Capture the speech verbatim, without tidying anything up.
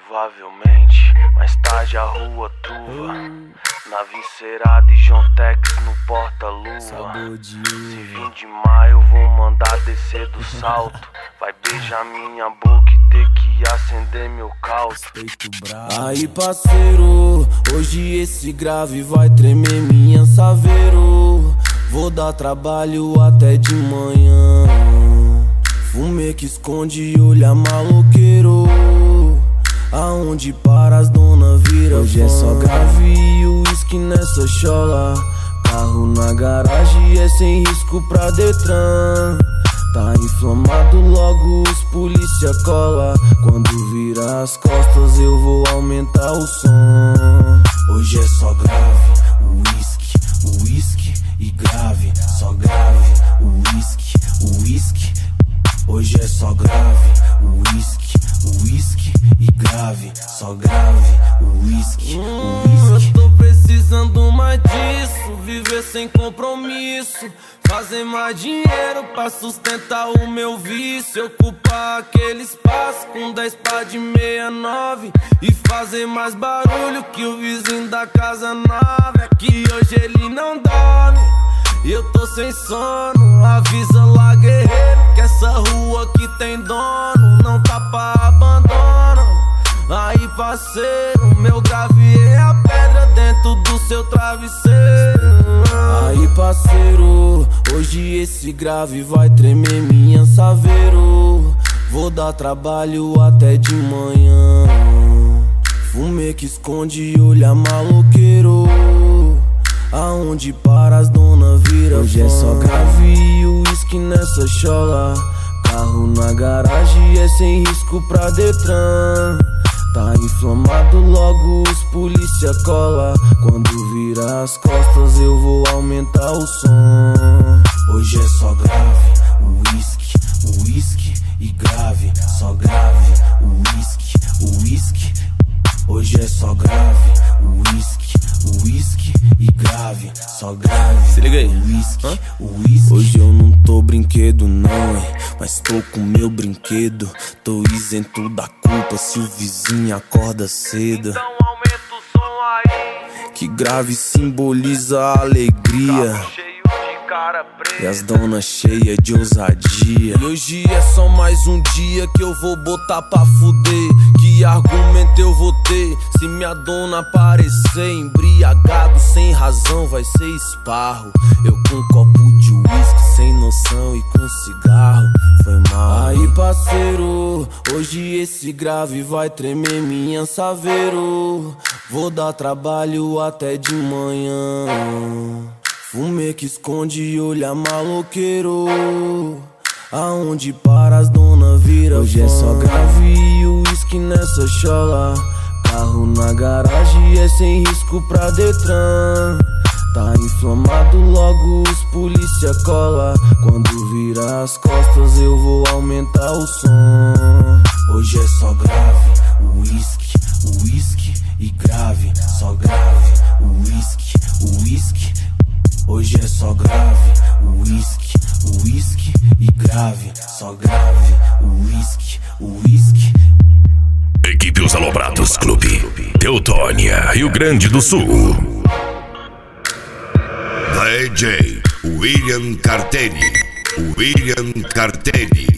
Provavelmente, mais tarde a rua truva, na Vincerada e John Tex no porta-luva. Se vir de maio vou mandar descer do salto. Vai beijar minha boca e ter que acender meu calço. Aí parceiro, hoje esse grave vai tremer minha saveiro. Vou dar trabalho até de manhã. Fumê que esconde olha maloqueiro. Aonde para as dona vira hoje fã. É só grave e uísque nessa chola. Carro na garagem é sem risco pra Detran. Tá inflamado, logo os polícia cola. Quando vira as costas eu vou aumentar o som. Hoje é só grave, uísque, uísque e grave. Só grave, uísque, uísque. Hoje é só grave, uísque, uísque e grave. Só grave, uísque, uísque. Eu tô precisando mais disso, viver sem compromisso. Fazer mais dinheiro pra sustentar o meu vício. Ocupar aquele espaço com dez pá de sessenta e nove e fazer mais barulho que o vizinho da casa nova. É que hoje ele não dorme e eu tô sem sono. Avisa lá, guerreiro, que essa rua aqui tem dono. Não tá pra abandono. Aí parceiro, meu grave é a pedra dentro do seu travesseiro. Aí parceiro, hoje esse grave vai tremer minha saveiro. Vou dar trabalho até de manhã. Fumê que esconde olha maloqueiro. Aonde para as dona vira hoje fã. É só grave e uísque nessa chola. Carro na garagem é sem risco pra Detran. Tá inflamado, logo os polícia cola. Quando vira as costas eu vou aumentar o som. Hoje é só grave, uísque, uísque e grave. Só grave, uísque, uísque. Hoje é só grave, uísque, uísque e grave. Só grave, se liga aí, uísque, uísque. Hoje eu não tô brinquedo não, hein, mas tô com meu brinquedo. Tô isento da culpa se o vizinho acorda cedo. Então aumenta o som aí, que grave simboliza a alegria. carro cheio de cara preta E as donas cheias de ousadia. E hoje é só mais um dia que eu vou botar pra fuder. Que argumento eu vou ter se minha dona aparecer? Embriagado sem razão vai ser esparro. Eu com um copo de uísque sem noção e com cigarro. Foi mal. Aí parceiro, hoje esse grave vai tremer minha saveiro. Vou dar trabalho até de manhã. Fumê que esconde olha maloqueiro. Aonde para as dona vira hoje fã. É só grave e uísque nessa chola. Carro na garagem é sem risco pra Detran. Tá inflamado, logo os polícia cola. Quando vira as costas eu vou aumentar o som. Hoje é só grave, uísque, uísque e grave. Só grave, uísque, uísque. Hoje é só grave, uísque, uísque e grave. Só grave, uísque, uísque. Equipe Os Aloprados Clube, Teutônia, Rio Grande do Sul. D J William Cartelli, William Cartelli.